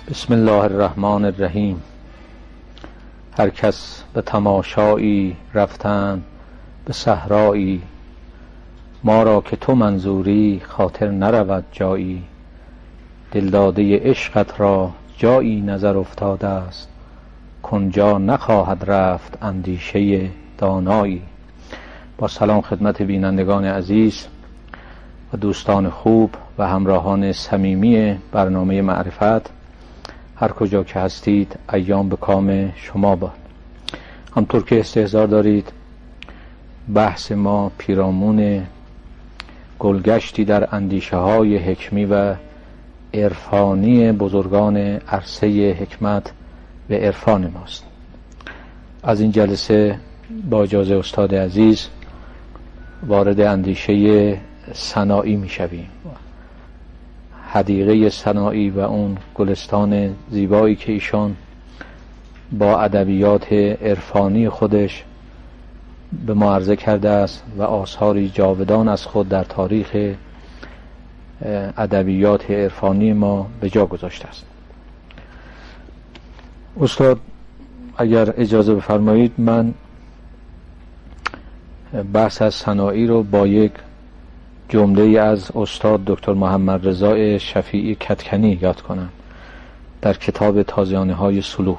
بسم الله الرحمن الرحیم. هر کس به تماشایی رفتند به صحرایی، ما را که تو منظوری خاطر نرود جایی. دلداده عشقت را جایی نظر افتاده است، کنجا نخواهد رفت اندیشه دانایی. با سلام خدمت بینندگان عزیز و دوستان خوب و همراهان صمیمی برنامه معرفت، هر کجا که هستید ایام به کام شما باد. همطور که استحضار دارید، بحث ما پیرامون گلگشتی در اندیشه های حکمی و عرفانی بزرگان عرصه حکمت و عرفان ماست. از این جلسه با اجازه استاد عزیز وارد اندیشه سنایی می شویم. حدیقه سنایی و اون گلستان زیبایی که ایشان با ادبیات عرفانی خودش به ما عرضه کرده است و آثاری جاودان از خود در تاریخ ادبیات عرفانی ما به جا گذاشته است. استاد اگر اجازه بفرمایید، من بحث از سنایی رو با یک جمله از استاد دکتر محمد رضا شفیعی کدکنی یاد کنم در کتاب تازیانه‌های سلوک.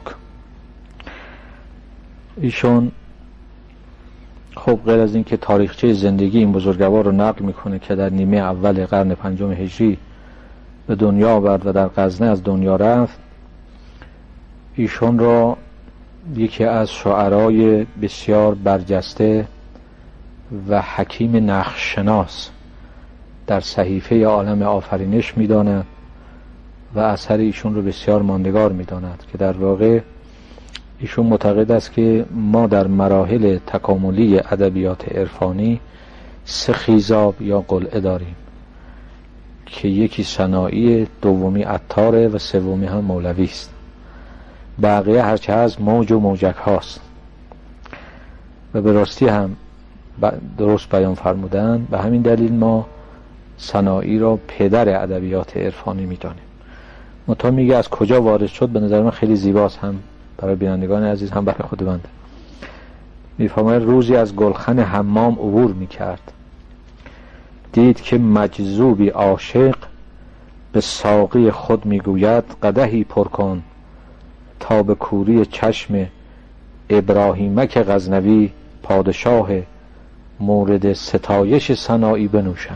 ایشون خب غیر از این که تاریخچه زندگی این بزرگوار رو نقل میکنه که در نیمه اول قرن 5 هجری به دنیا آورد و در غزنه از دنیا رفت، ایشون را یکی از شاعرای بسیار برجسته و حکیم نقششناس در صحیفه عالم آفرینش می‌داند و اثر ایشون رو بسیار ماندگار می‌داند که در واقع ایشون معتقد است که ما در مراحل تکاملی ادبیات عرفانی 3 خیزاب یا قلعه داریم که یکی سنایی، دومی عطاره و سومی هم مولوی است. بقیه هرچه از موج و موجک هاست و به راستی هم درست بیان فرمودن. به همین دلیل ما سنایی را پدر ادبیات عرفانی می‌دانیم. منتها میگه از کجا وارد شد، به نظر من خیلی زیباست، هم برای بینندگان عزیز هم برای خود بنده. میفرماید روزی از گلخن حمام عبور میکرد، دید که مجذوبی عاشق به ساقی خود میگوید قدحی پر کن تا به کوری چشم ابراهیمک غزنوی پادشاه مورد ستایش سنایی بنوشم.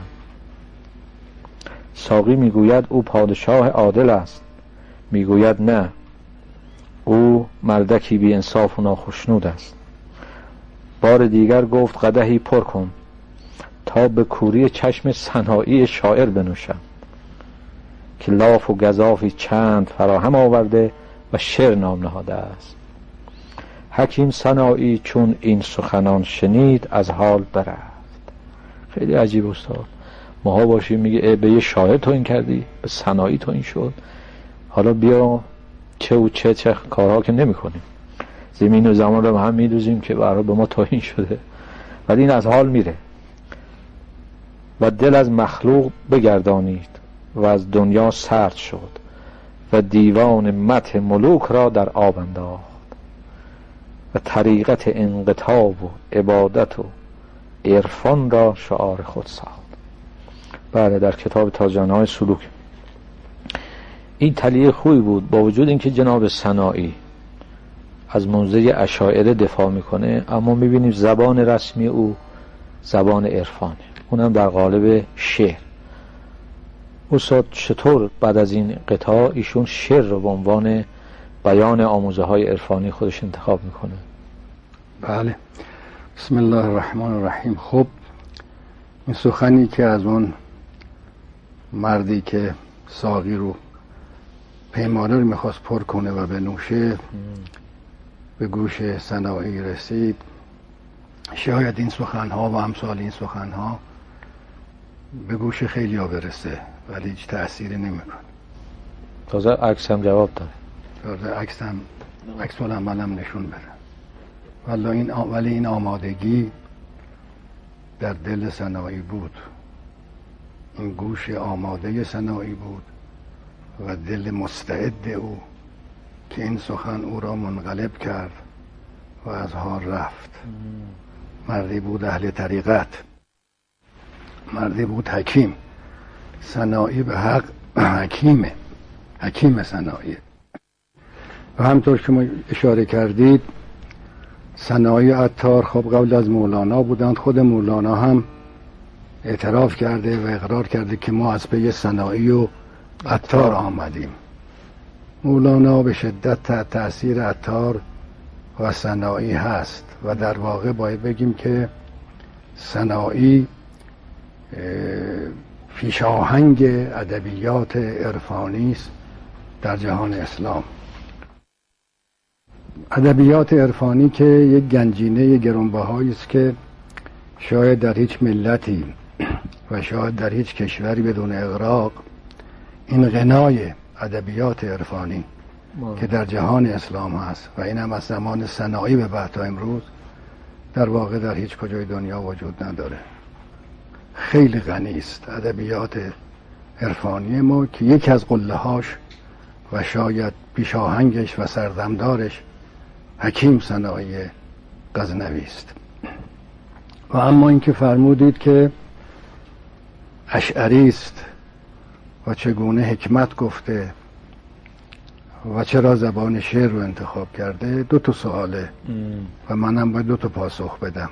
ساقی میگوید او پادشاه عادل است. میگوید نه، او مردکی بی انصاف و ناخشنود است. بار دیگر گفت قدحی پر کن تا به کوری چشم سنایی شاعر بنوشم که لاف و گزافی چند فراهم آورده و شعر نام نهاده است. حکیم سنایی چون این سخنان شنید از حال برفت. خیلی عجیب استاد. ماها باشیم میگه به یه شاعر تو این کردی، به سنایی تو این شد، حالا بیا چه و چه کارها که نمی کنیم، زمین و زمان رو هم میدوزیم که برای به ما توهین شده. ولی این از حال میره و دل از مخلوق بگردانید و از دنیا سرد شد و دیوان مدح ملوک را در آب انداخت و طریقت انقطاب و عبادت و عرفان را شعار خود ساخت. بله، در کتاب تازیانه‌های سلوک. این تلیه خوبی بود، با وجود اینکه جناب سنایی از موضع اشاعره دفاع میکنه، اما میبینیم زبان رسمی او زبان عرفانه، اونم در قالب شعر. استاد چطور بعد از این قطعه ایشون شعر رو به عنوان بیان آموزه های عرفانی خودش انتخاب میکنه؟ بله، بسم الله الرحمن الرحیم. خب این سخنی که از اون مردی که ساقی رو پیمانه رو میخواست پر کنه و بنوشه به گوش سنایی رسید، شاید این سخنها و امثال این سخنها به گوش خیلی ها برسه ولی هیچ تأثیری نمیکنه. تازه عکس هم جواب داره، تازه عکس العملم نشون بده. ولی این آمادگی در دل سنایی بود، این گوش آماده سنایی بود و دل مستعد او که این سخن او را منقلب کرد و از حال رفت. مردی بود اهل طریقت، مردی بود حکیم. سنایی به حق حکیم سنایی. و همطور که ما اشاره کردید سنایی عطار خب قبل از مولانا بودند. خود مولانا هم اعتراف کرده و اقرار کرده که ما از پی سنایی و عطار آمدیم. مولانا به شدت تحت تأثیر عطار و سنایی هست و در واقع باید بگیم که سنایی پیشاهنگ ادبیات عرفانی است در جهان اسلام. ادبیات عرفانی که یک گنجینه گرانبهایی است که شاید در هیچ ملتی و شاید در هیچ کشوری بدون اغراق این غنای ادبیات عرفانی که در جهان اسلام هست و این هم از زمان سنایی به بعد تا امروز در واقع در هیچ کجای دنیا وجود نداره. خیلی غنی است ادبیات عرفانی ما که یکی از قله‌هاش و شاید پیشاهنگش و سردمدارش حکیم سنایی غزنوی است. و اما اینکه فرمودید که اشعری است و چگونه حکمت گفته و چرا زبان شعر رو انتخاب کرده، دو تا سواله و منم باید دو تا پاسخ بدم.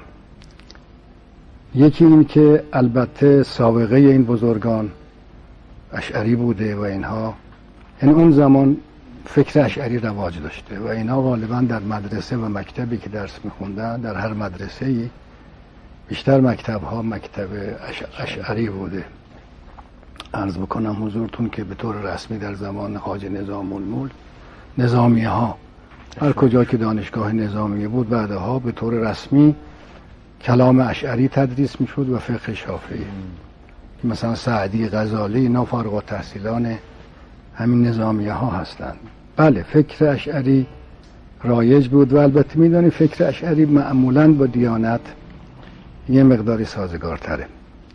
یکی این که البته سابقه این بزرگان اشعری بوده و اینها، یعنی اون زمان فکر اشعری رواج داشته و اینا غالبا در مدرسه و مکتبی که درس میخوندن در هر مدرسه‌ای بیشتر مکتب‌ها مکتب اشعری بوده. عرض بکنم حضورتون که به طور رسمی در زمان خواجه نظام الملک نظامیه ها هر کجا که دانشگاه نظامیه بود بعدها به طور رسمی کلام اشعری تدریس میشد و فقه شافعی. مثلا سعدی، غزالی اینا فارغ التحصیلان همین نظامیه ها هستند. بله فکر اشعری رایج بود و البته میدونی فکر اشعری معمولاً با دیانت یه مقداری سازگارتره.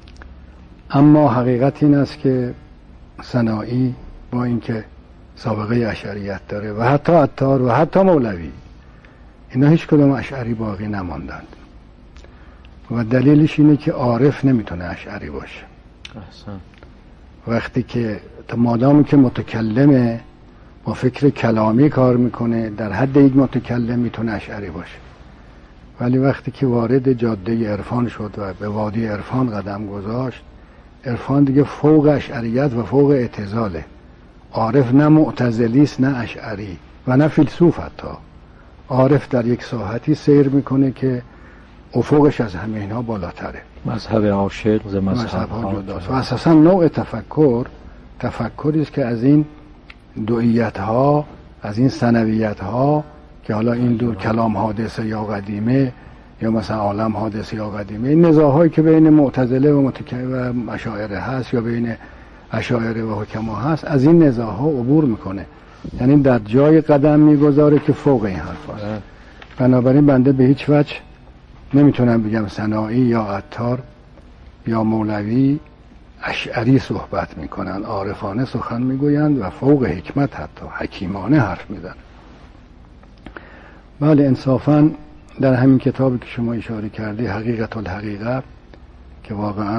اما حقیقت این است که سنایی با اینکه سابقه اشعریت داره و حتی عطار و حتی مولوی اینا هیچ کدوم اشعری باقی نماندند و دلیلش اینه که عارف نمیتونه اشعری باشه. احسن. وقتی که مادامی که متکلمه با فکر کلامی کار میکنه در حد یک متکلم میتونه اشعری باشه، ولی وقتی که وارد جاده عرفان شد و به وادی عرفان قدم گذاشت، عرفان دیگه فوق اشعریت و فوق اعتزاله. عارف نه معتزلی است نه اشعری و نه فیلسوف. حتی عارف در یک ساحتی سیر میکنه که افقش از همه اینا بالاتره. مذهب عاشق ز مذهب ها جداست و اساسا نوع تفکری است که از این دوئیت ها، از این ثنویت ها که حالا این دو کلام حادثه یا قدیمه یا مثلا عالم حادثه یا قدیمه، این نزاع‌هایی که بین معتزله و اشاعره هست یا بین اشاعره و حکما هست، از این نزاع‌ها عبور میکنه، یعنی در جای قدم میگذاره که فوق این حرف هست. بنابراین بنده به هیچ وجه نمیتونم بگم سنایی یا عطار یا مولوی اشعری صحبت میکنن، عارفانه سخن میگویند و فوق حکمت حتی حکیمانه حرف میزنن. بله انصافاً در همین کتابی که شما اشاره کردی حقیقت الحقیقه که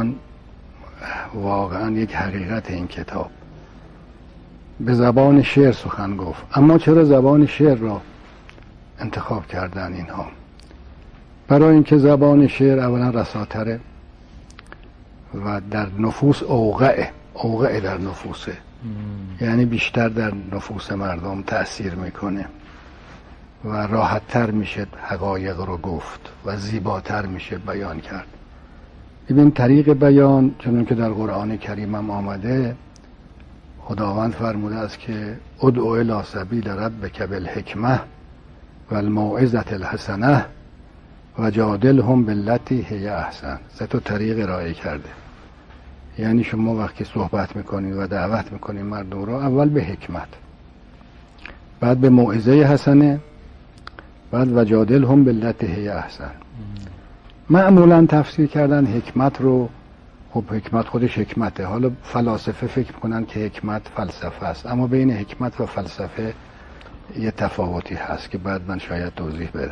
واقعاً یک حقیقت این کتاب به زبان شعر سخن گفت. اما چرا زبان شعر را انتخاب کردن اینها؟ برای اینکه زبان شعر اولا رساتره و در نفوس اوقع در نفوسه، یعنی بیشتر در نفوس مردم تأثیر میکنه و راحت‌تر میشه حقایق رو گفت و زیباتر میشه بیان کرد. ببین طریق بیان چون که در قرآن کریم هم آمده، خداوند فرموده است که ادعو الی سبیل ربک بالحکمه والموعظة الحسنه و جادلهم بالتی هی احسن. سه تا طریق ارائه کرده. یعنی شما وقتی صحبت میکنید و دعوت میکنید مردم رو، اول به حکمت، بعد به موعظه حسنه، بعد و جادلهم بالتی هی احسن. معمولا تفسیر کردن حکمت رو خب حکمت خودش حکمته. حالا فلاسفه فکر میکنن که حکمت فلسفه است، اما بین حکمت و فلسفه یه تفاوتی هست که بعد من شاید توضیح بدم.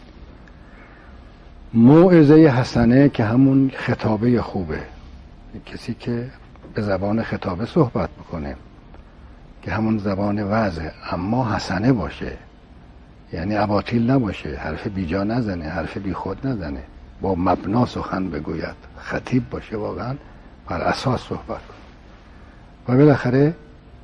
موعظه حسنه که همون خطابه خوبه، کسی که به زبان خطابه صحبت بکنه که همون زبان وعظه، اما حسنه باشه، یعنی اباطیل نباشه، حرف بیجا نزنه، حرف بی خود نزنه، با مبنا سخن بگوید، خطیب باشه، واقعا بر اساس صحبت کنه. و بالاخره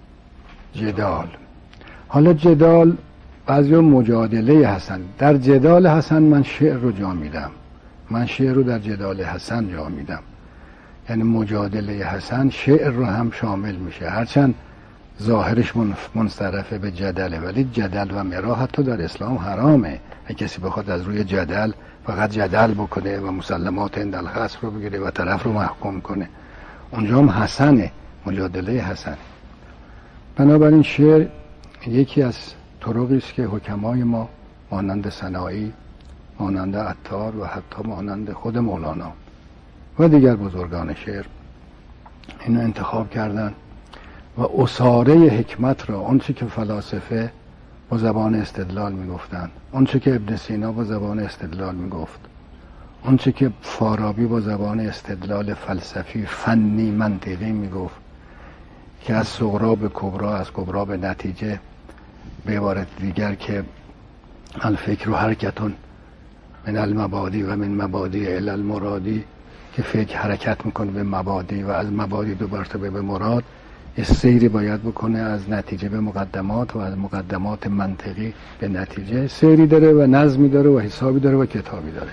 جدال. حالا جدال، بعضی مجادله حسن. در جدال حسن من شعر رو جا میدم، من شعر رو در جدال حسن جا میدم. یعنی مجادله حسن شعر رو هم شامل میشه، هرچند ظاهرش منصرفه به جدله، ولی جدل و مرا حتی در اسلام حرامه. اگه کسی بخواد از روی جدل فقط جدل بکنه و مسلمات عند الخصم رو بگیره و طرف رو محکوم کنه، اونجا هم حسنه، مجادله حسنه. بنابراین شعر یکی از طرقی است که حکمای ما مانند سنایی، مانند عطار و حتی مانند خود مولانا و دیگر بزرگان شعر اینو انتخاب کردن و اساره حکمت را، اون چی که فلاسفه با زبان استدلال میگفتن، اون چی که ابن سینا با زبان استدلال میگفت، اون چی که فارابی با زبان استدلال فلسفی فنی منطقی میگفت که از صغرا به کبرا، از کبرا به نتیجه، به عبارت دیگر که الفکر و حرکتون من المبادی و من مبادی الی المرادی، که فکر حرکت میکنه به مبادی و از مبادی دو مرتبه به مراد، یه سیری باید بکنه از نتیجه به مقدمات و از مقدمات منطقی به نتیجه. سیری داره و نظمی داره و حسابی داره و کتابی داره.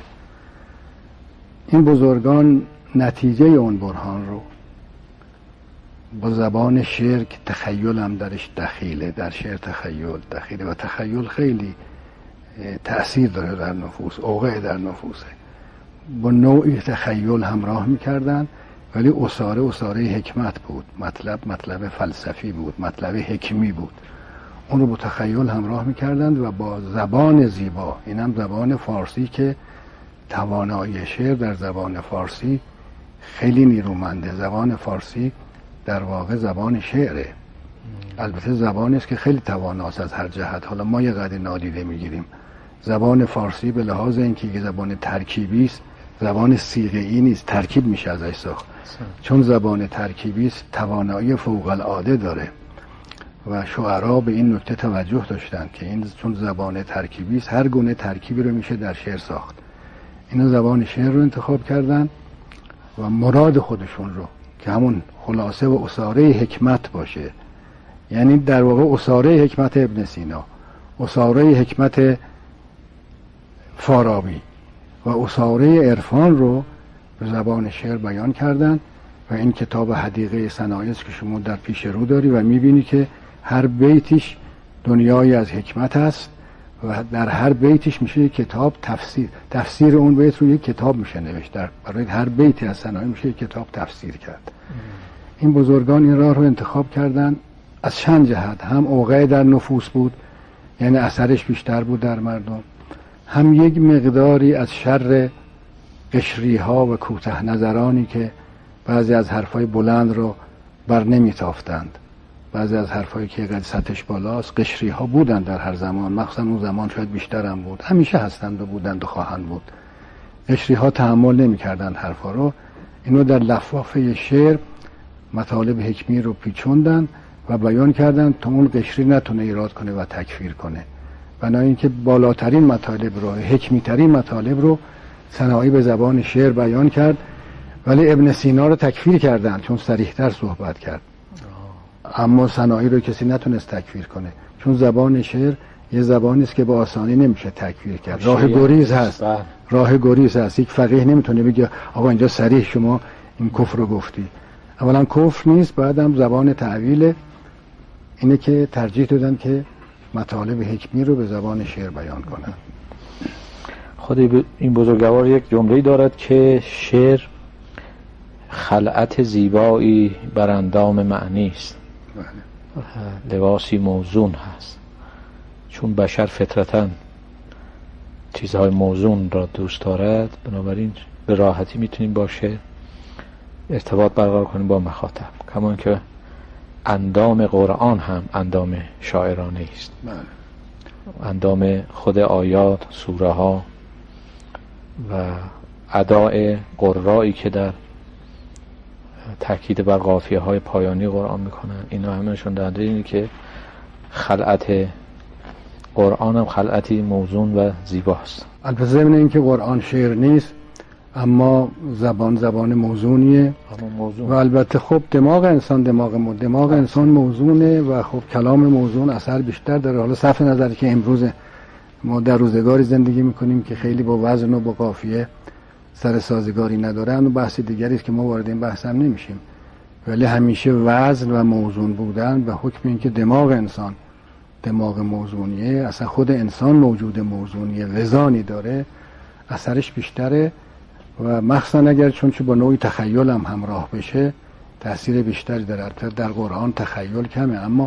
این بزرگان نتیجه اون برهان رو با زبان شعر که تخیل هم درش دخیله، در شعر تخیل دخیله و تخیل خیلی تأثیر داره در نفوس، اوقع در نفوسه، با نوعی تخیل همراه میکردن، ولی اساره حکمت بود، مطلب فلسفی بود، مطلب حکمی بود. اون رو با تخیل همراه میکردند و با زبان زیبا. اینم زبان فارسی که توانایی شعر در زبان فارسی خیلی نیرومنده. زبان فارسی در واقع زبان شعره، البته زبانی است که خیلی تواناست از هر جهت. حالا ما یه قدر نادیده میگیریم زبان فارسی به لحاظ اینکه یه زبان ترکیبی است، زبان صیغه‌ای نیست، ترکیب میشه ازش ساخت. چون زبان ترکیبی است توانایی فوق العاده داره و شعرا به این نکته توجه داشتن که این چون زبان ترکیبی است هر گونه ترکیبی رو میشه در شعر ساخت. اینا زبان شعر رو انتخاب کردن و مراد خودشون رو که همون خلاصه و اساره حکمت باشه، یعنی در واقع اساره حکمت ابن سینا، اساره حکمت فارابی و اساره عرفان رو به زبان شعر بیان کردن. و این کتاب حدیقه صنایع است که شما در پیش رو داری و میبینی که هر بیتش دنیایی از حکمت است و در هر بیتش میشه یک کتاب تفسیر اون بیت رو یک کتاب میشه نوشت، برای هر بیتی از صنایع میشه یک کتاب تفسیر کرد. این بزرگان این راه رو انتخاب کردن از چند جهت، هم اوقع در نفوس بود، یعنی اثرش بیشتر بود در مردم، هم یک مقداری از شر قشری ها و کوته نظرانی که بعضی از حرفای بلند رو بر نمیتافتند، بعضی از حرفایی که قد سطحش بالاست. قشری ها بودن در هر زمان، مخصوصا اون زمان شاید بیشتر هم بود، همیشه هستند و بودند و خواهند بود. قشری ها تحمل نمی‌کردند حرفا رو، اینو در لفافه شعر مطالب حکمی رو پیچوندن و بیان کردن تا اون قشری نتونه ایراد کنه و تکفیر کنه. بنابراین که بالاترین مطالب رو، حکمی ترین مطالب رو صنایع به زبان شعر بیان کرد، ولی ابن سینا رو تکفیر کردن چون صریح‌تر صحبت کرد. اما صنایع رو کسی نتونست تکفیر کنه چون زبان شعر یه زبانی است که با آسانی نمیشه تکفیر کرد. راه گریز هست، راه گریز هست. یک فقیه نمیتونه بگه آقا اینجا صریح شما این کفر رو گفتی. اولا کفر نیست، بعدم زبان تعویل. اینه که ترجیح دادن که مطالب حکمی رو به زبان شعر بیان کنن. خود این بزرگوار یک جمله‌ای دارد که شعر خلعت زیبایی بر اندام معنی است، لباسی موزون هست. چون بشر فطرتاً چیزهای موزون را دوست دارد، بنابراین به راحتی میتونیم با شعر ارتباط برقرار کنیم با مخاطب، کمان که اندام قرآن هم اندام شاعرانه است. اندام خود آیات، سوره ها و اداء قرایی که در تاکید بر قافیه های پایانی قرآن میکنن، اینا همشون دنده اینه که خلعت قرآن هم خلعتی موزون و زیباست. البته ضمن این که قرآن شعر نیست، اما زبان موزونیه و البته خب دماغ انسان موزونه و خب کلام موزون اثر بیشتر داره. حالا صرف نظر که امروز ما در روزگاری زندگی میکنیم که خیلی با وزن و با قافیه سر سازگاری ندارن و بحث دیگری است که ما وارد این بحث هم نمیشیم، ولی همیشه وزن و موزون بودن به حکم این که دماغ انسان دماغ موزونیه، اصلا خود انسان موجود موزونیه، وزانی داره، اثرش بیشتره و مخصوصا اگر چون با نوعی تخیل هم همراه بشه تأثیر بیشتری داره. در قرآن تخیل کمه، اما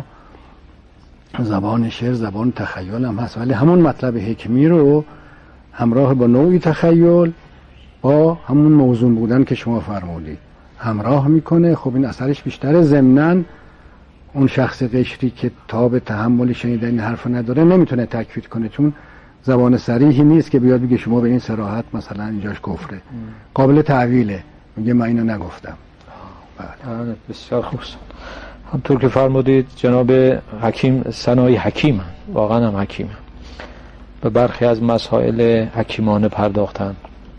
زبان شعر زبان تخیل هم هست، ولی همون مطلب حکمی رو همراه با نوعی تخیل با همون موزون بودن که شما فرمودید همراه میکنه. خب این اثرش بیشتره. ضمناً اون شخص قشری که تاب تحمل شنیدن این حرف نداره نمیتونه تکفیر کنه، چون زبان صریحی نیست که بیاد بگه شما به این صراحت مثلا اینجاش کفره. قابل تعویله، میگه من اینو نگفتم. بله بسیار خوب. همطور که فرمودید جناب حکیم ثنایی حکیمن، واقعا هم حکیمن، به برخی از مسائل حکیمانه پرداختن،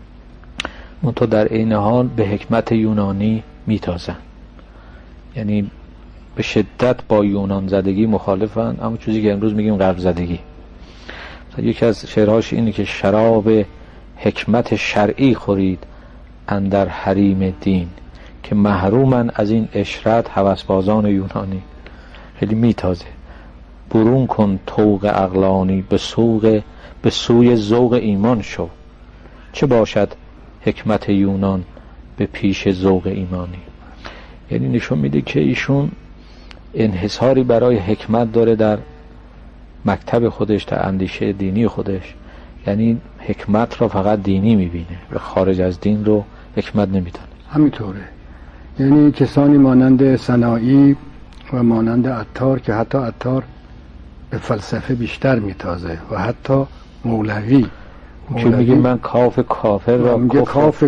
منتها در عین حال به حکمت یونانی میتازن، یعنی به شدت با یونان زدگی مخالفن، اما چیزی که امروز میگیم غرب زدگی. یکی از شعرهاش اینه که شراب حکمت شرعی خورید اندر حریم دین، که محرومن از این اشرت هوسبازان یونانی. خیلی میتازه. برون کن طوق عقلانی به سوی ذوق ایمان شو، چه باشد حکمت یونان به پیش ذوق ایمانی. یعنی نشون میده که ایشون انحصاری برای حکمت داره در مکتب خودش، در اندیشه دینی خودش، یعنی حکمت را فقط دینی میبینه و خارج از دین رو حکمت نمیدونه. همینطوره. یعنی کسانی مانند ثنایی و مانند عطار که حتی عطار به فلسفه بیشتر میتازه و حتی مولوی که میگه من کاف کافر را میگه کاف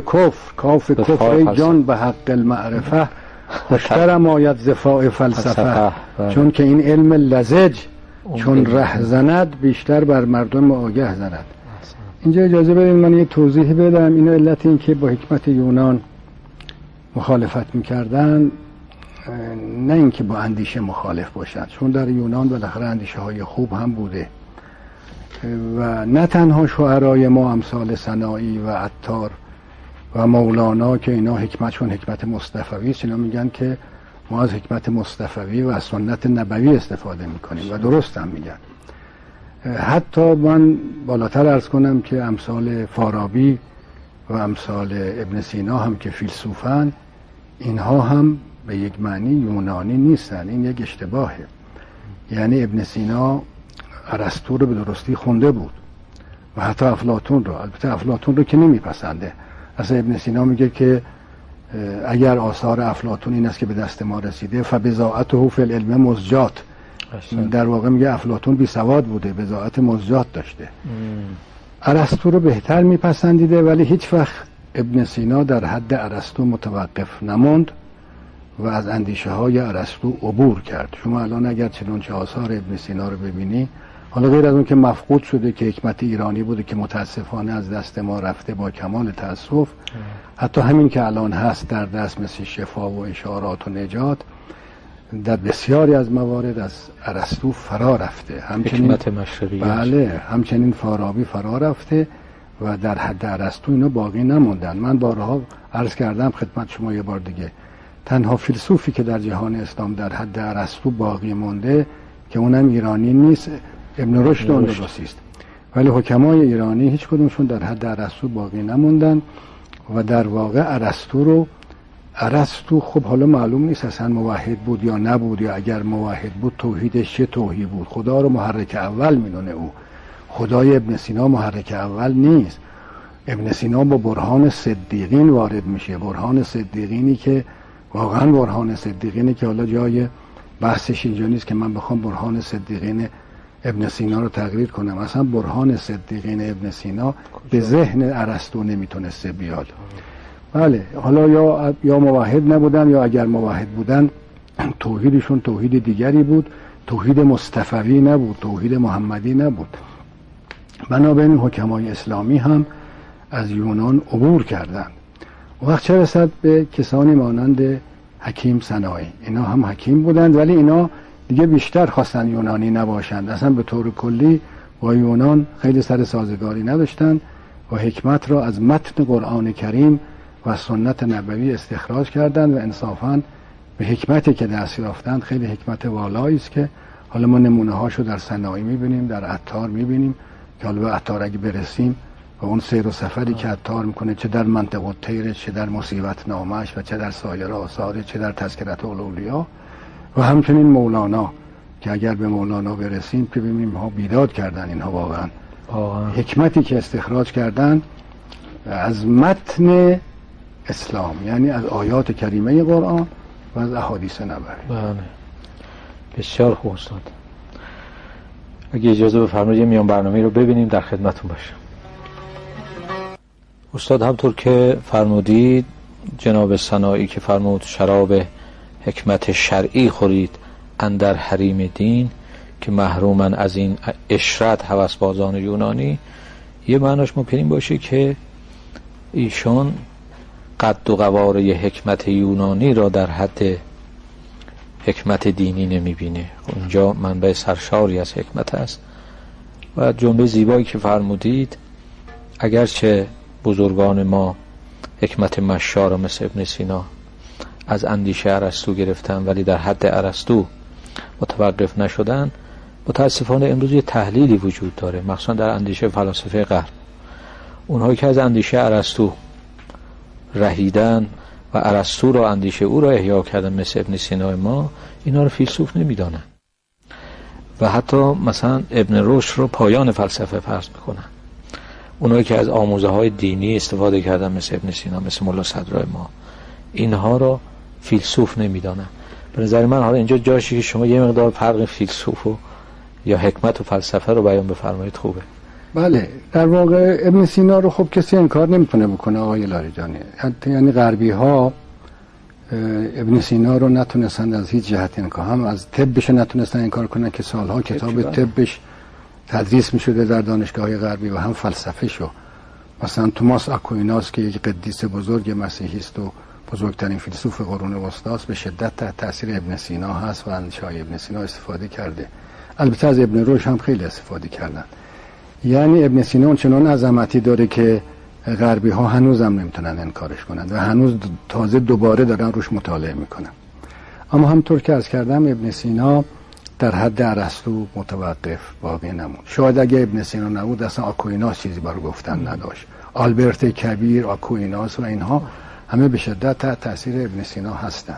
کفر جان به حق المعرفه خوشترم آید زفاع فلسفه، چون که این علم لزج چون ره زند بیشتر بر مردم آگه زند. اینجا اجازه بدید من یه توضیح بدم. اینو علت این که با حکمت یونان مخالفت میکردن، نه اینکه با اندیشه مخالف باشد، چون در یونان بالاخره اندیشه های خوب هم بوده و نه تنها شعرای ما امثال ثنایی و عطار و مولانا که اینا حکمتشون حکمت مصطفوی است، اینا میگن که ما از حکمت مصطفوی و از سنت نبوی استفاده میکنیم و درست هم میگن. حتی من بالاتر عرض کنم که امثال فارابی و امثال ابن سینا هم که فیلسوفن، اینها هم به یک معنی یونانی نیستن. این یک اشتباهه. یعنی ابن سینا ارسطو رو به درستی خونده بود و حتی افلاطون رو. البته افلاطون رو که نمیپسنده. اصلا ابن سینا میگه که اگر آثار افلاطون این است که به دست ما رسیده فبضاعته فی العلم مزجات، در واقع میگه افلاطون بی سواد بوده، بضاعت مزجات داشته. ارسطو رو بهتر میپسندیده، ولی هیچ وقت ابن سینا در حد ارسطو متوقف نموند و از اندیشه های ارسطو عبور کرد. شما الان اگر چنانچه آثار ابن سینا رو ببینی، حالا غیر از اون که مفقود شده که حکمت ایرانی بوده که متاسفانه از دست ما رفته با کمال تأسف، حتی همین که الان هست در دست مثل شفا و اشارات و نجات، در بسیاری از موارد از ارسطو فرا رفته. همچنین حکمت مشرقیت، بله، همچنین فارابی فرا رفته و در حد ارسطو اینا باقی نموندن. من بارها عرض کردم خدمت شما یه بار دیگه، تنها فیلسوفی که در جهان اسلام در حد ارسطو باقی مونده که اونم ایرانی نیست، ابن رشد اندلسی است، ولی حکمای ایرانی هیچ کدومشون در حد ارسطو باقی نموندن و در واقع ارسطو خب حالا معلوم نیست اصلا موحد بود یا نبود، یا اگر موحد بود توحیدش چه توحید بود. خدا رو محرک اول میدونه او. خدای ابن سینا محرک اول نیست. ابن سینا با برهان صدیقین وارد میشه، برهان صدیقینی که واقعا برهان صدیقینی که حالا جای بحثش اینجا نیست که من بخوام برهان صدیقین ابن سینا رو تقریر کنم. اصلا برهان صدیقین ابن سینا به ذهن ارسطو نمیتونسته بیاد. بله، حالا یا موحد نبودن، یا اگر موحد بودن توحیدشون توحید دیگری بود، توحید مصطفوی نبود، توحید محمدی نبود. بنابراین حکمای اسلامی هم از یونان عبور کردند. وقت چه رسد به کسانی مانند حکیم صناعی، اینا هم حکیم بودند ولی اینا دیگه بیشتر خواستن یونانی نباشند، اصلا به طور کلی با یونان خیلی سر سازگاری نداشتند و حکمت را از متن قرآن کریم و سنت نبوی استخراج کردند و انصافاً به حکمتی که دست یافتند خیلی حکمت والایی است که حالا ما نمونه هاشو در صناعی میبینیم، در عطار میبینیم که حالا به عطار اگه برسیم و اون سیر و سفری که عطار میکنه، چه در منطق الطیر، چه در مصیبت نامش و چه در سایر آثار، چه در تذکرة الاولیا و همچنین مولانا که اگر به مولانا برسیم که ببینیم ها بیداد کردن اینها واقعا حکمتی که استخراج کردن از متن اسلام، یعنی از آیات کریمه قرآن و از احادیث نبوی. بله، بسیار خوب استاد. اگه اجازه بفرمایید میان برنامه رو ببینیم، در خدمتون باشم. استاد همطور که فرمودید، جناب صناعی که فرمود شراب حکمت شرعی خورید اندر حریم دین که محرومن از این اشرت هوسبازان یونانی، یه معناش ممکن باشه که ایشون قد و قواره حکمت یونانی را در حد حکمت دینی نمیبینه. اونجا منبع سرشاری از حکمت است. و جمله زیبایی که فرمودید، اگرچه بزرگان ما حکمت مشار مثل ابن سینا از اندیشه ارسطو گرفتن ولی در حد ارسطو متوقف نشدن، متاسفانه امروز یه تحلیلی وجود داره، مخصوصا در اندیشه فلاسفه غرب. اونهایی که از اندیشه ارسطو رهیدن و ارسطو را، اندیشه او را احیا کردن مثل ابن سینا ما، اینا رو فیلسوف نمیدانن و حتی مثلا ابن رشد رو پایان فلسفه فرض میکنن. اونایی که از آموزه های دینی استفاده کردن مثل ابن سینا، مثل ملا صدرای ما، اینها رو فیلسوف نمیدانن. به نظر من حالا اینجا جاشی که شما یه مقدار فرق فیلسوف و یا حکمت و فلسفه رو بیان بفرمایید خوبه. بله، در واقع ابن سینا رو خب کسی انکار نمیتونه بکنه آقای لاریجانی. یعنی غربی ها ابن سینا رو نتونستن از هیچ جهت انکار، هم از طبش نتونستن انکار کنن که سالها کتاب طبش تدریس میشده در دانشگاه‌های غربی، و هم فلسفه شو. مثلا توماس آکویناس که یک قدیس بزرگ مسیحی است و بزرگترین فیلسوف قرون وسطی است، به شدت تحت تاثیر ابن سینا هست و اندیشه‌های ابن سینا استفاده کرده. البته از ابن رشد هم خیلی استفاده کردن. یعنی ابن سینا اون چنان عظمتی داره که غربی ها هنوزم نمیتونن انکارش کنن و هنوز تازه دوباره دارن روش مطالعه میکنن. اما همطور که عرض کردم ابن سینا در حد ارسطو متوقف باقی نموند. شاید اگه ابن سینا نبود اصلا آکویناس چیزی برای گفتن نداشت. آلبرت کبیر، آکویناس و اینها همه به شدت تحت تاثیر ابن سینا هستند.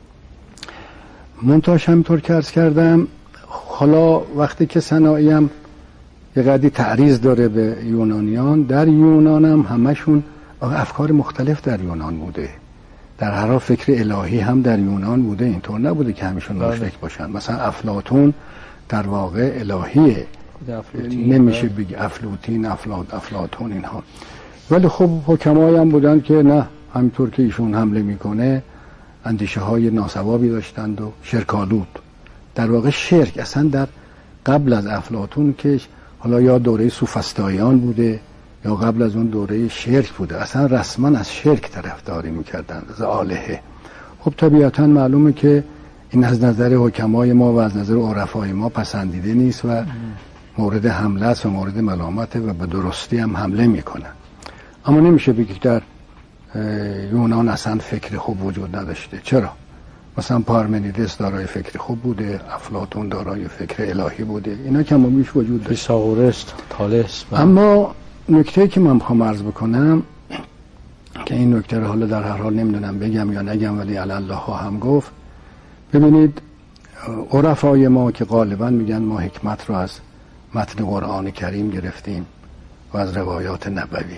منتهاش همطور که عرض کردم، حالا وقتی که صناعی هم یه قدری تعریض داره به یونانیان، در یونان هم همشون افکار مختلف در یونان بوده. در هر حال فکر الهی هم در یونان بوده، اینطور نبوده که همیشون مشرک باشن. مثلا افلاطون در واقع الهیه، نمیشه بگی افلاطین، افلاطون اینها. ولی خب حکمایی هم بودن که نه، همینطور که ایشون حمله میکنه اندیشه های ناسوابی داشتند و شرک‌آلود. در واقع شرک اصلا در قبل از افلاطون که حالا یا دوره سوفسطائیان بوده یا قبل از اون دوره شرک بوده، اصلا رسما از شرک طرفداری میکردن، از آلهه. خب طبیعتا معلومه که این از نظر حکمای ما و از نظر عرفای ما پسندیده نیست و مورد حمله است و مورد ملامته و به درستی هم حمله میکنن. اما نمیشه بگی در یونان اصلا فکر خوب وجود نداشته. چرا؟ مثلا پارمنیدس دارای فکر خوب بوده، افلاطون دارای فکر الهی بوده، اینا کم و بیش وجود داشت. فیثاغورس، تالس. اما نکته که من میخوام عرض بکنم که این نکته رو حالا در هر حال نمیدونم بگم یا نگم، ولی علی الله هم گفت. ببینید عرفای ما که غالبا میگن ما حکمت رو از متن قرآن کریم گرفتیم و از روایات نبوی،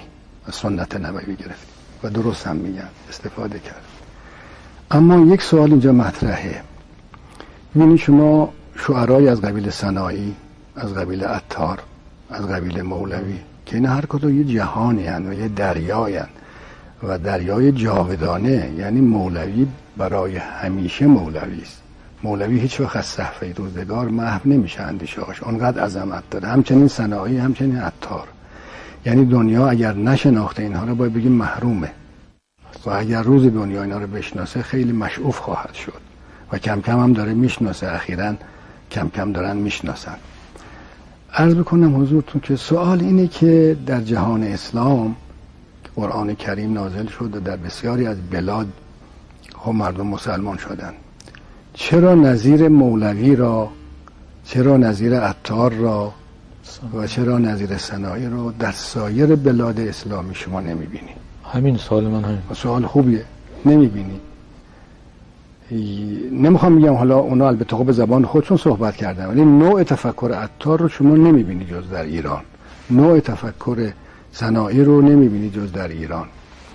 از سنت نبوی گرفتیم و درست هم میگن استفاده کرد. اما یک سوال اینجا مطرحه. ببینید شما شعرای از قبیل سنایی، از قبیل عطار، از قبیل مولوی که این هر کدوم یه جهانی هن و یه دریایی هن و دریای جاودانه، یعنی مولوی برای همیشه مولوی است. مولوی هیچ وقت از صحفه روزگار محو نمیشه اندیشه‌هاش، اونقدر عظمت داره. همچنین سنایی، همچنین عطار. یعنی دنیا اگر نشناخته اینها رو باید بگیم محرومه و اگر روز دنیا اینا رو بشناسه خیلی مشعوف خواهد شد و کم کم هم داره میشناسه. اخیراً کم کم دارن میشناسن. عرض بکنم حضورتون که سوال اینه که در جهان اسلام قرآن کریم نازل شد و در بسیاری از بلاد مردم مسلمان شدن. چرا نظیر مولوی را، چرا نظیر عطار را و چرا نظیر سنایی را در سایر بلاد اسلامی شما نمیبینی؟ همین سوال من همین. سوال خوبیه. نمیبینی. نمیخوام بگم حالا اونا البته خب به زبان خودشون صحبت کردن، ولی نوع تفکر عطار رو شما نمیبینی جز در ایران. نوع تفکر سنایی رو نمیبینی جز در ایران.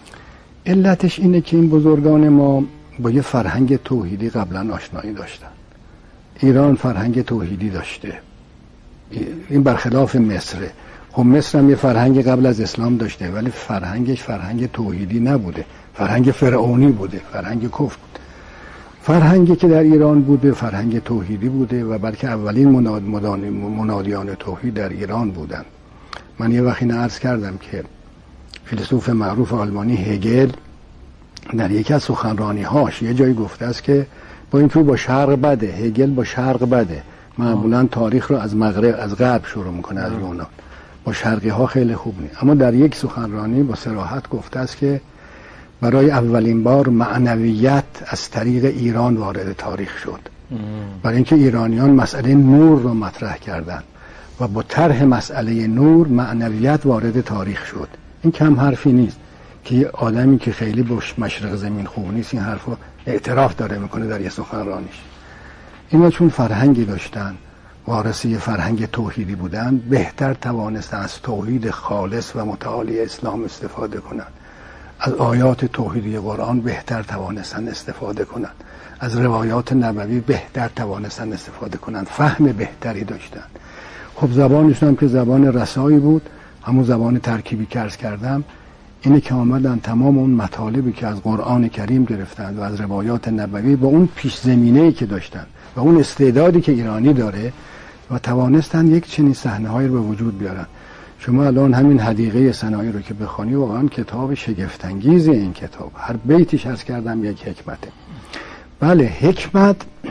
علتش اینه که این بزرگان ما با یه فرهنگ توحیدی قبلا آشنایی داشتن. ایران فرهنگ توحیدی داشته. این برخلاف مصره. خب مصر هم یه فرهنگ قبل از اسلام داشته ولی فرهنگش فرهنگ توحیدی نبوده، فرهنگ فرعونی بوده، فرهنگ کفر بوده. فرهنگی که در ایران بوده فرهنگ توحیدی بوده و بلکه اولین منادیان توحید در ایران بودن. من یه وقتی عرض کردم که فیلسوف معروف آلمانی هگل در یکی از سخنرانی‌هاش یه جایی گفته است که با اینکه با شرق بده، هگل با شرق بده، معمولا تاریخ رو از مغرب، از غرب شروع میکنه، از یونان. با شرقی ها خیلی خوب نیست. اما در یک سخنرانی با صراحت گفته است که برای اولین بار معنویت از طریق ایران وارد تاریخ شد. برای اینکه ایرانیان مسئله نور رو مطرح کردند و با طرح مسئله نور معنویت وارد تاریخ شد. این کم حرفی نیست که یه آدمی که خیلی با مشرق زمین خوب نیست این حرفو اعتراف داره میکنه در یه سخنرانیش. اینا چون فرهنگی داشتن، وارثی فرهنگ توحیدی بودن، بهتر توانستن از توحید خالص و متعالی اسلام استفاده کنند. از آیات توحیدی قرآن بهتر توانستن استفاده کنند. از روایات نبوی بهتر توانستن استفاده کنند. فهم بهتری داشتن. خب زبانشون هم که زبان رسایی بود، همون زبان ترکیبی که عرض کردم، اینه که آمدن تمام اون مطالبی که از قرآن کریم گرفتند و از روایات نبوی با اون پیش زمینه‌ای که داشتن و اون استعدادی که ایرانی داره و توانستن یک چنین صحنه‌هایی رو به وجود بیارن. شما الان همین حدیقه سنایی رو که بخونی واقعا کتاب شگفت‌انگیزی. این کتاب هر بیتش عرض کردم یک حکمته. بله حکمت،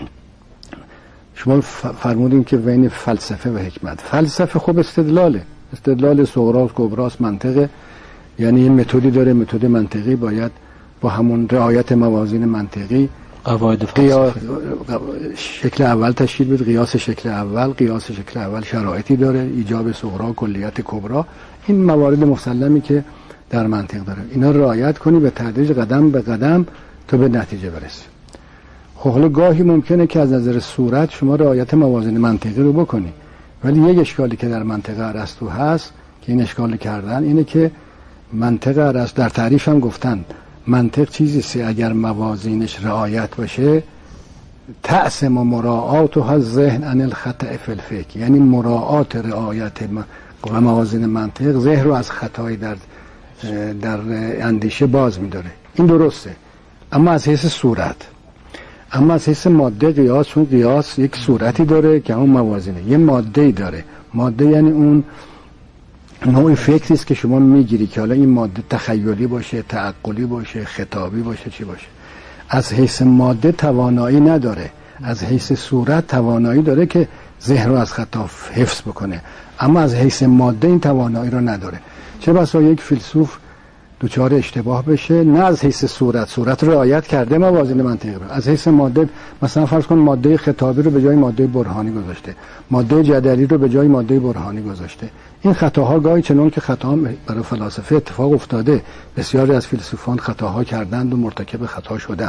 شما فرمودین که بین فلسفه و حکمت. فلسفه خب استدلاله، استدلال سقراط، کبراس، منطقه، یعنی این متدی داره، متد منطقی باید با همون رعایت موازین منطقی قواعد فلسفه شکل اول تشکیل بده. قیاس شکل اول شرایطی داره، ایجاب صغرا، کلیت کبرا، این موارد مسلمی که در منطق داره. اینا رعایت کنی به تدریج قدم به قدم تا به نتیجه برسی. خب حالا گاهی ممکنه که از نظر صورت شما رعایت موازین منطقی رو بکنی، ولی یک اشکالی که در منطق ارسطو هست که این اشکال کردن اینه که منطق ارسطو در تعریف هم گفتن منطق چیزی اگر موازینش رعایت باشه تأسم و مراعات و از ذهن عن الخطأ فی الفکر، یعنی مراعات رعایت و موازین منطق ذهن رو از خطای در اندیشه باز می‌داره. این درسته. اما از حیث صورت، اما از حیث ماده قیاس، چون قیاس یک صورتی داره که اون موازینه، یه ماده‌ای داره. ماده یعنی اون نوع فکری است که شما میگیری که حالا این ماده تخیلی باشه، تعقلی باشه، خطابی باشه، چی باشه. از حیث ماده توانایی نداره، از حیث صورت توانایی داره که ذهن رو از خطا حفظ بکنه، اما از حیث ماده این توانایی رو نداره. چه بسا یک فیلسوف دوچار اشتباه بشه، نه از حیث صورت رعایت کرده موازین منطقی رو، از حیث ماده، مثلا فرض کن ماده خطابی رو به جای ماده برهانی گذاشته، ماده جدلی رو به جای ماده برهانی گذاشته. این خطاها گاهی چنون که خطا برای فلاسفه اتفاق افتاده، بسیاری از فیلسوفان خطاها کردند و مرتکب خطا شدند.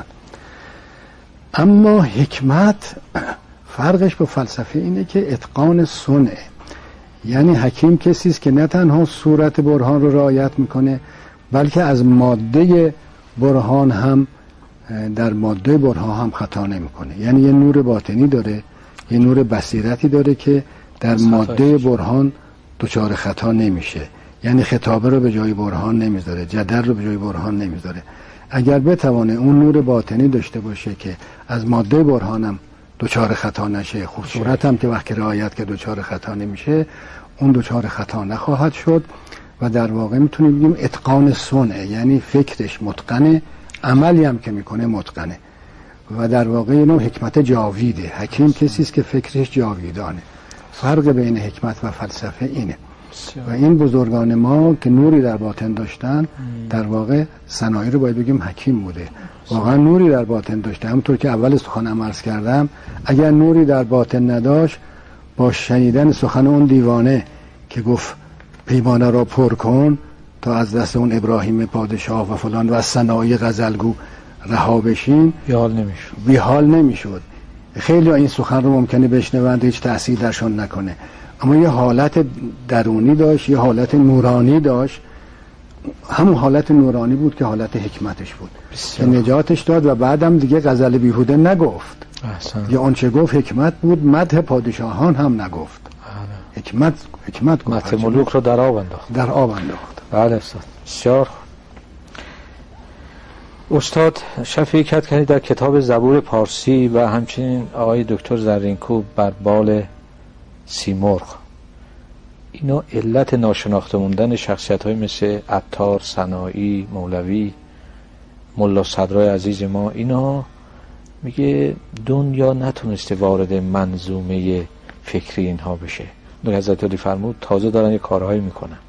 اما حکمت فرقش با فلسفه اینه که اتقان صنع، یعنی حکیم کسی است که نه تنها صورت برهان رو رعایت میکنه بلکه از ماده برهان هم، در ماده برهان هم خطا نمیکنه. یعنی یه نور باطنی داره، یه نور بصیرتی داره که در ماده برهان دچار خطا نمیشه. یعنی خطابه رو به جای برهان نمیذاره، جدل رو به جای برهان نمیذاره. اگر بتوانه اون نور باطنی داشته باشه که از ماده برهانم دچار خطا نشه، خب صورت هم که وقتی رعایت که دچار خطا نمیشه، اون دچار خطا نخواهد شد و در واقع میتونیم بگیم اتقان صنعه، یعنی فکرش متقنه، عملی هم که میکنه متقنه و در واقع اینو حکمت جاویده. حکیم کسی است که فکرش جاویدانه. فرق بین حکمت و فلسفه اینه. و این بزرگان ما که نوری در باطن داشتن، در واقع صنایع رو باید بگیم حکیم بوده، واقعا نوری در باطن داشته. همونطور که اول سخنم عرض کردم، اگر نوری در باطن نداشت، با شنیدن سخن اون دیوانه که گفت پیمانه را پر کن تا از دست اون ابراهیم پادشاه و فلان و از صنایع غزلگو رها بشین، بیحال نمیشد. خیلی این سخن رو ممکنه بشنوند، هیچ تأثیر درشون نکنه، اما یه حالت درونی داشت، یه حالت نورانی داشت. همون حالت نورانی بود که حالت حکمتش بود که نجاتش داد و بعدم دیگه غزل بیهوده نگفت. یا آنچه گفت حکمت بود، مدح پادشاهان هم نگفت. حکمت گفت، مدح ملوک رو در آب انداخت. بله استاد، بسیار. استاد شفیع کردی در کتاب زبور پارسی و همچنین آقای دکتر زرینکوب بر بال سیمرغ، اینا علت ناشناخته موندن شخصیت‌های مثل عطار، سنایی، مولوی، ملا صدرای عزیز ما، اینا میگه دنیا نتونسته وارد منظومه فکری اینها بشه. نور حضرت علی فرمود تازه دارن یه کارهایی میکنن.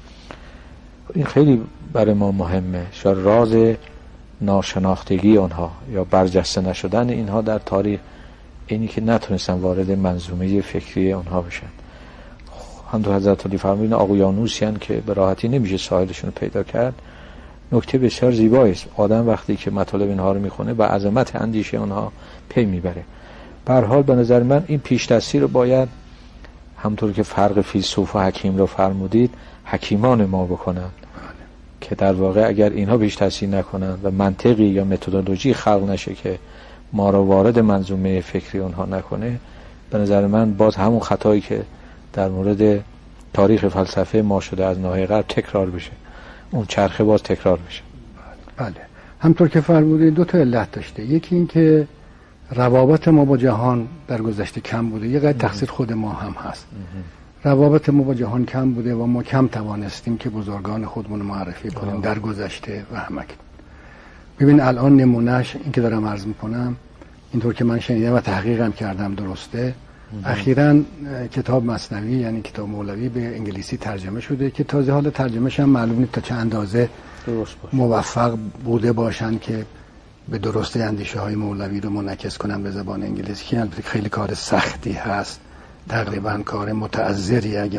این خیلی برای ما مهمه. شاید راز ناشناختگی آنها یا برجسته نشدن اینها در تاریخ اینی که نتونستن وارد منظومه فکری آنها بشن. هم حضرت علی فرمودن اقیانوسی هستند که به راحتی نمیشه ساحلشون رو پیدا کرد. نکته بسیار زیبایی است. آدم وقتی که مطالب اینها رو میخونه با عظمت اندیشه اونها پی میبره. به هر حال به نظر من این پیش دستی رو باید همونطور که فرق فیلسوف و حکیم رو فرمودید، حکیمان ما بکنن که در واقع اگر اینها پیش دستی نکنن و منطقی یا متدولوژی خلق نشه که ما رو وارد منظومه فکری اونها نکنه، به نظر من باز همون خطایی که در مورد تاریخ فلسفه ما شده از ناحیه غرب تکرار بشه، اون چرخه باز تکرار بشه. بله، همطور که فرمودید دو تا علت داشته. یکی این که روابط ما با جهان در گذشته کم بوده، یه قدر تقصیر خود ما هم هست. روابط ما با جهان کم بوده و ما کم توانستیم که بزرگان خودمون معرفی کنیم در گذشته و همکنون. ببین الان نمونهش این که دارم عرض میکنم، اینطور که من شنیدم و تحقیقم کردم درسته، اخیراً کتاب مثنوی یعنی کتاب مولوی به انگلیسی ترجمه شده که تازه حال ترجمهش هم معلوم نیست تا چه اندازه موفق بوده باشن که به درستی اندیشه های مولوی رو منعکس کنن به زبان انگلیسی، که البته خیلی کار سختی هست، تقریبا کار متعذری اگه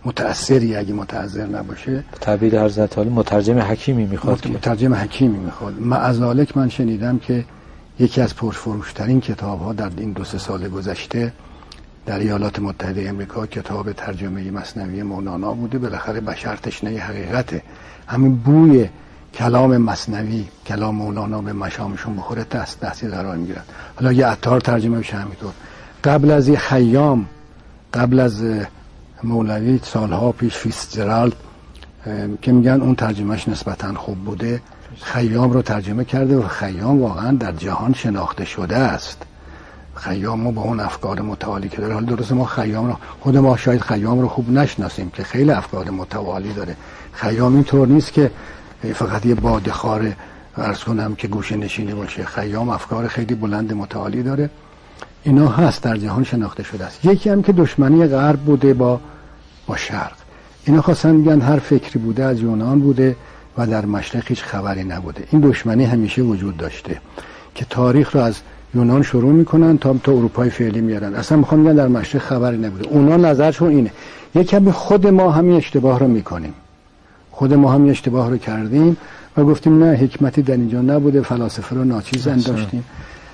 متعذر نباشه. تعبیر حضرت علی مترجم حکیمی میخواد، مترجم حکیمی میخواد. معذالک من شنیدم که یکی از پرفروشترین کتاب ها در این 2-3 سال گذشته در ایالات متحده امریکا کتاب ترجمه مثنوی مولانا بوده. بالاخره بشر تشنه حقیقته، همین بوی کلام مثنوی، کلام مولانا به مشامشون بخوره تحصیل قرار میگیرن. حالا یه عطار ترجمه بشه همینطور. قبل از یه خیام، قبل از مولوی سالها پیش فیتزجرالد که میگن اون ترجمهش نسبتاً خوب بوده، خیام رو ترجمه کرده و خیام واقعا در جهان شناخته شده است. خیام ما با اون افکار متعالی که داره، حالا درست ما خیام رو خود ما شاید خیام رو خوب نشناسیم که خیلی افکار متعالی داره. خیام اینطور نیست که فقط یه بادخوار عرض کنم که گوشه نشینی باشه. خیام افکار خیلی بلند متعالی داره. اینا هست در جهان شناخته شده است. یکی هم که دشمنی غرب بوده با شرق. اینا خواستن میگن هر فکری بوده از یونان بوده و در مشرق هیچ خبری نبوده. این دشمنی همیشه وجود داشته که تاریخ رو از یونان شروع میکنن تا اروپای فعلی میارن. اصلا میخوام میگن در مشرق خبری نبوده. اونا نظرشون اینه. یکی خود ما همین اشتباه رو میکنیم. خود ما همین اشتباه رو کردیم و گفتیم نه حکمتی در اینجا نبوده، فلاسفه رو ناچیز انداشتیم.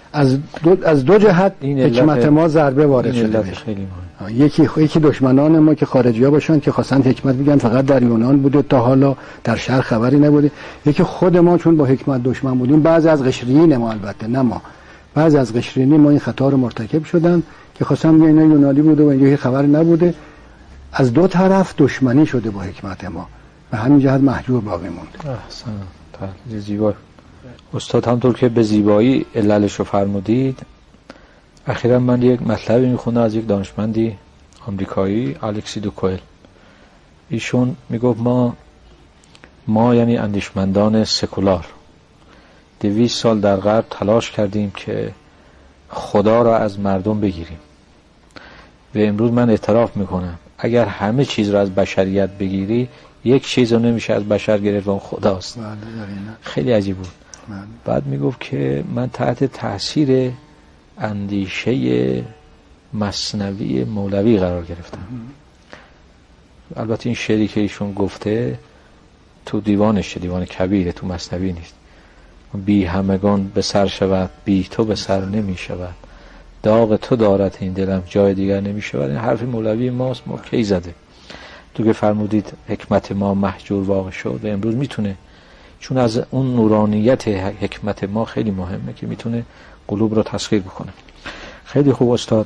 از دو جهت حکمت ما ضربه وارد شده بشه. یکی دشمنان ما که خارجی‌ها باشن که خواستن حکمت بگن فقط در یونان بوده تا حالا در شرق خبری نبوده. یکی خود ما چون با حکمت دشمن بودیم، بعضی از قشرین ما، البته نه ما، بعضی از قشرینی ما این خطا رو مرتکب شدن که خواستن بگن اینا یونانی بوده و اینجا خبری نبوده. از دو طرف دشمنی شده با حکمت ما و همین جهت محجور باقی موند. احسن، تحلیل زیبا. استاد همطور که به زیبایی عللش رو فرمودید، اخیراً من یک مطلبی میخونم از یک دانشمندی آمریکایی، الکسی دو کوئل. ایشون میگفت ما یعنی اندیشمندان سکولار 200 سال در غرب تلاش کردیم که خدا را از مردم بگیریم و امروز من اعتراف میکنم اگر همه چیز را از بشریت بگیری، یک چیز رو نمیشه از بشر گرفت و اون خداست. خیلی عجیب بود. بعد میگفت که من تحت تاثیر اندیشه مثنوی مولوی قرار گرفتم. البته این شعری که ایشون گفته تو دیوانشه، دیوان کبیره، تو مثنوی نیست. بی همگان به سر شود، بی تو به سر نمی شود، داغ تو دارد این دلم، جای دیگر نمی شود. این حرف مولوی ماست، ما کی زده. تو که فرمودید حکمت ما محجور واقع شد و امروز میتونه، چون از اون نورانیت حکمت ما خیلی مهمه که میتونه قلوب رو تسخیر بکنه. خیلی خوب استاد.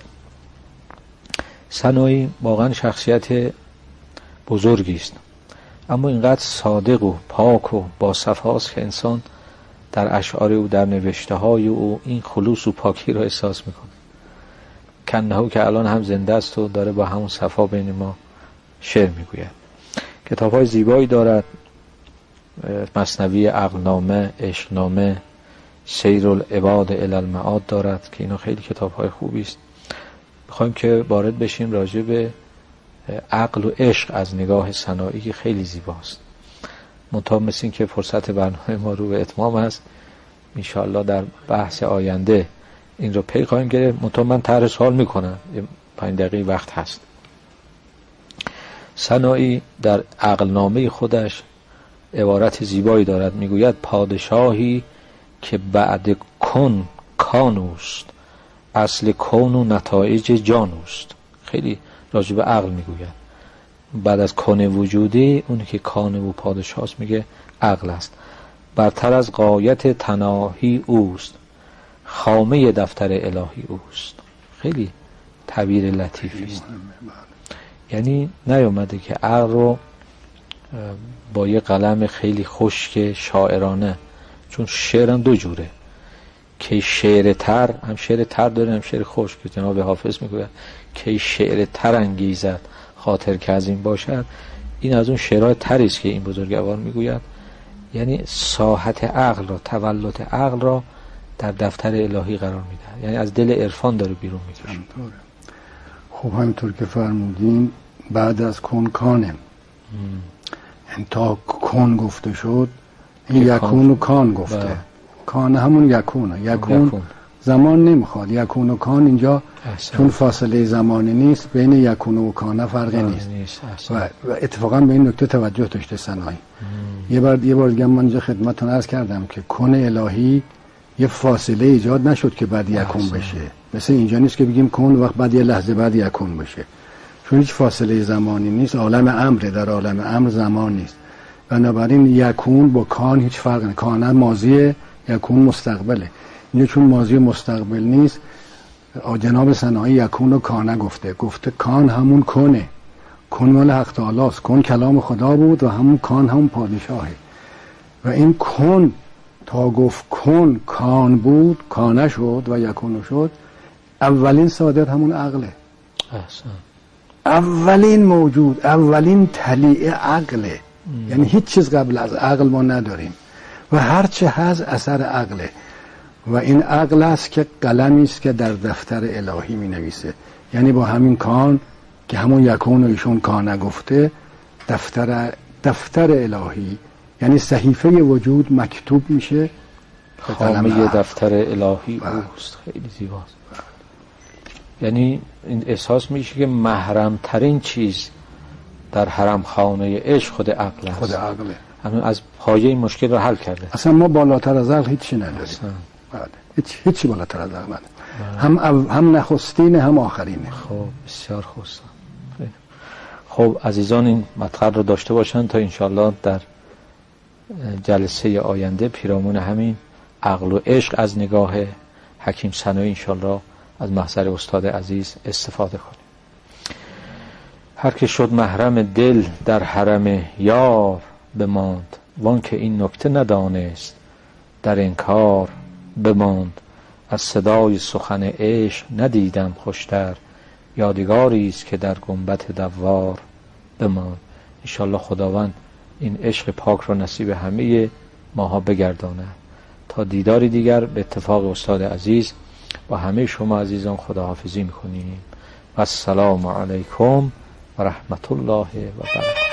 سنایی واقعا شخصیت بزرگی است، اما اینقدر صادق و پاک و با صفاست که انسان در اشعار او، در نوشته های او این خلوص و پاکی رو احساس میکنه. کنهو که الان هم زنده است و داره با همون صفا بین ما شعر میگوید. کتاب های زیبایی دارد، مثنوی عقلنامه، عشقنامه، سیر العباد الی المعاد دارد که اینا خیلی کتاب های خوبی است. میخوایم که وارد بشیم راجع به عقل و عشق از نگاه سنایی که خیلی زیباست. منتها مثل این که فرصت برنامه ما رو به اتمام است، انشاءالله در بحث آینده این رو پی خواهیم گرفت. منتها من طرح سوال میکنم، 5 دقیقه وقت هست. سنایی در عقلنامه خودش عبارت زیبایی دارد، میگوید پادشاهی که بعد کن کانوست، اصل کون و نتایج جانوست. خیلی راجع به عقل میگوید. بعد از کن وجودی، اونی که کان و پادشاهست میگه عقل است. برتر از غایت تناهی اوست، خامه دفتر الهی اوست. خیلی تعبیر لطیفی است. یعنی نیامده که عقل رو با یه قلم خیلی خشک شاعرانه، چون شعرم 2 جوره، که شعر تر، هم شعر تر داره هم شعر خشک. جناب حافظ میگوید که شعر تر انگیزد خاطر که از این باشد. این از اون شعرهای تری است که این بزرگوار میگوید. یعنی ساحت عقل را، تولد عقل را در دفتر الهی قرار میده، یعنی از دل عرفان داره بیرون میکشه. خب همینطور که فرمودین بعد از کن کانه، یعنی تا کن گفته شد این یکون و کان گفته. کان همون یکونه. یکون زمان نمیخواد. یکون و کان اینجا چون فاصله زمانی نیست، بین یکون و کان فرقی نیست. و اتفاقا به این نکته توجه داشته سنایی. یه بار دیگه من اینجا خدمتتون عرض کردم که کن الهی یه فاصله ایجاد نشد که بعد یکون بشه. مثل اینجا نیست که بگیم کن وقت بعد یه لحظه بعد یکون بشه، چون هیچ فاصله زمانی نیست. عالم امره، در عالم امر زمان نیست. بنابراین یکون با کان هیچ فرق نمیکنه. کان ماضیه، یکون مستقبله. اینجا چون ماضی مستقبل نیست، جناب سنایی یکون و کانه گفته کان همون کنه. کن مال حق تعالی است. کن کلام خدا بود و همون کان همون پادشاهه. و این کن تا گفت کن کان بود، کانه شد و یکون شد. اولین صادر همون عقله. اولین موجود، اولین طلیع عقله. یعنی هیچ چیز قبل از عقل ما نداریم و هر چه هست اثر عقله. و این عقل است که قلمی است که در دفتر الهی می نویسه. یعنی با همین کان که همون یکون و ایشون کانه گفته، دفتر الهی، یعنی صحیفه وجود مکتوب میشه. خامه دفتر الهی اوست. خیلی زیباست. یعنی این احساس میشه که محرم ترین چیز در حرم خانه عشق خود عقل است. خود عقله. همون از پایه این مشکل رو حل کرده. اصلا ما بالاتر از عقل هیچی نداریم. هیچی بالاتر از عقل هم نخستینه هم آخرینه. خب بسیار خوب. خب عزیزان این مطلب رو داشته باشن تا انشالله در جلسه آینده پیرامون همین عقل و عشق از نگاه حکیم سنایی انشالله از محضر استاد عزیز استفاده کنیم. هر که شد محرم دل در حرم یار بماند، وان که این نکته ندانست در انکار بماند. از صدای سخن عشق ندیدم خوشتر، یادگاری است که در گنبد دوار بماند. انشالله خداوند این عشق پاک رو نصیب همه ماها بگردانه. تا دیداری دیگر به اتفاق استاد عزیز با همه شما عزیزان خداحافظی میکنیم و السلام علیکم و رحمت الله و برکاته.